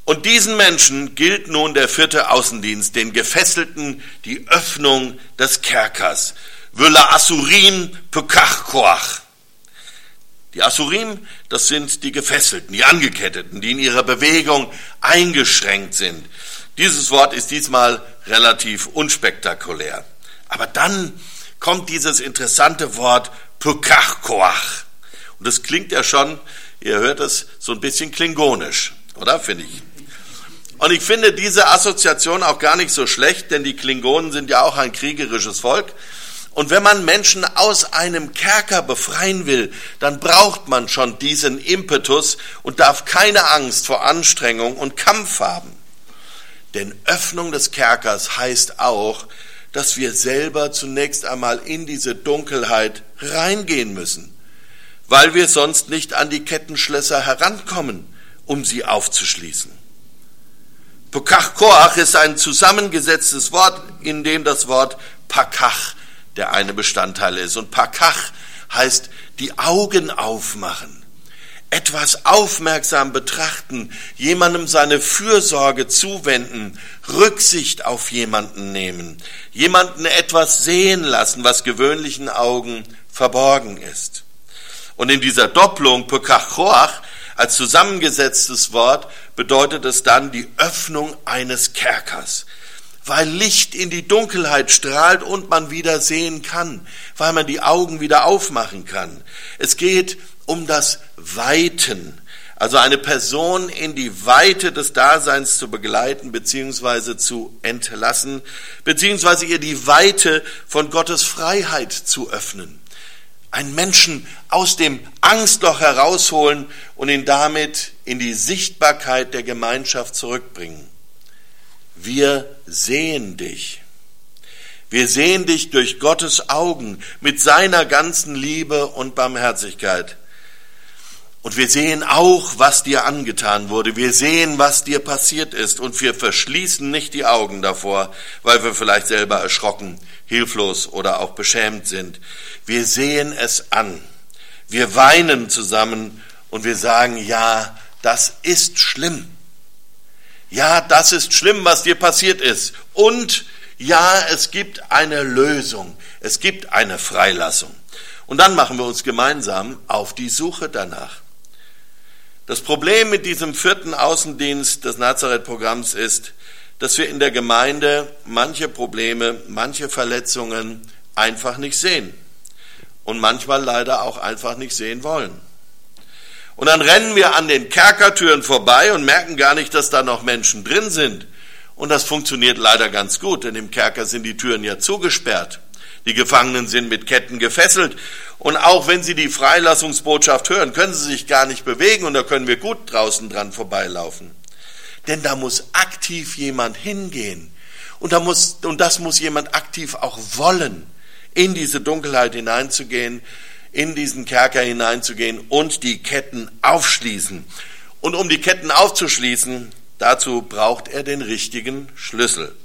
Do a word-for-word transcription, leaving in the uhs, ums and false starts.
Und diesen Menschen gilt nun der vierte Außendienst, den Gefesselten, die Öffnung des Kerkers. V'la Asurim Pekach Koach. Die Asurim, das sind die Gefesselten, die Angeketteten, die in ihrer Bewegung eingeschränkt sind. Dieses Wort ist diesmal relativ unspektakulär. Aber dann kommt dieses interessante Wort Pekach Koach. Und das klingt ja schon, ihr hört es, so ein bisschen klingonisch, oder? Finde ich. Und ich finde diese Assoziation auch gar nicht so schlecht, denn die Klingonen sind ja auch ein kriegerisches Volk. Und wenn man Menschen aus einem Kerker befreien will, dann braucht man schon diesen Impetus und darf keine Angst vor Anstrengung und Kampf haben. Denn Öffnung des Kerkers heißt auch, dass wir selber zunächst einmal in diese Dunkelheit reingehen müssen, weil wir sonst nicht an die Kettenschlösser herankommen, um sie aufzuschließen. Pekach Koach ist ein zusammengesetztes Wort, in dem das Wort Pakach der eine Bestandteil ist. Und Pakach heißt die Augen aufmachen, etwas aufmerksam betrachten, jemandem seine Fürsorge zuwenden, Rücksicht auf jemanden nehmen, jemanden etwas sehen lassen, was gewöhnlichen Augen verborgen ist. Und in dieser Doppelung Pekach Koach als zusammengesetztes Wort bedeutet es dann die Öffnung eines Kerkers, weil Licht in die Dunkelheit strahlt und man wieder sehen kann, weil man die Augen wieder aufmachen kann. Es geht um das Weiten, also eine Person in die Weite des Daseins zu begleiten bzw. zu entlassen, beziehungsweise ihr die Weite von Gottes Freiheit zu öffnen. Einen Menschen aus dem Angstloch herausholen und ihn damit in die Sichtbarkeit der Gemeinschaft zurückbringen. Wir sehen dich. Wir sehen dich durch Gottes Augen mit seiner ganzen Liebe und Barmherzigkeit. Und wir sehen auch, was dir angetan wurde. Wir sehen, was dir passiert ist. Und wir verschließen nicht die Augen davor, weil wir vielleicht selber erschrocken, hilflos oder auch beschämt sind. Wir sehen es an. Wir weinen zusammen und wir sagen, ja, das ist schlimm. Ja, das ist schlimm, was dir passiert ist. Und ja, es gibt eine Lösung. Es gibt eine Freilassung. Und dann machen wir uns gemeinsam auf die Suche danach. Das Problem mit diesem vierten Außendienst des Nazareth-Programms ist, dass wir in der Gemeinde manche Probleme, manche Verletzungen einfach nicht sehen. Und manchmal leider auch einfach nicht sehen wollen. Und dann rennen wir an den Kerkertüren vorbei und merken gar nicht, dass da noch Menschen drin sind. Und das funktioniert leider ganz gut, denn im Kerker sind die Türen ja zugesperrt. Die Gefangenen sind mit Ketten gefesselt. Und auch wenn sie die Freilassungsbotschaft hören, können sie sich gar nicht bewegen und da können wir gut draußen dran vorbeilaufen. Denn da muss aktiv jemand hingehen. Und, da muss, und das muss jemand aktiv auch wollen, in diese Dunkelheit hineinzugehen, in diesen Kerker hineinzugehen und die Ketten aufschließen. Und um die Ketten aufzuschließen, dazu braucht er den richtigen Schlüssel.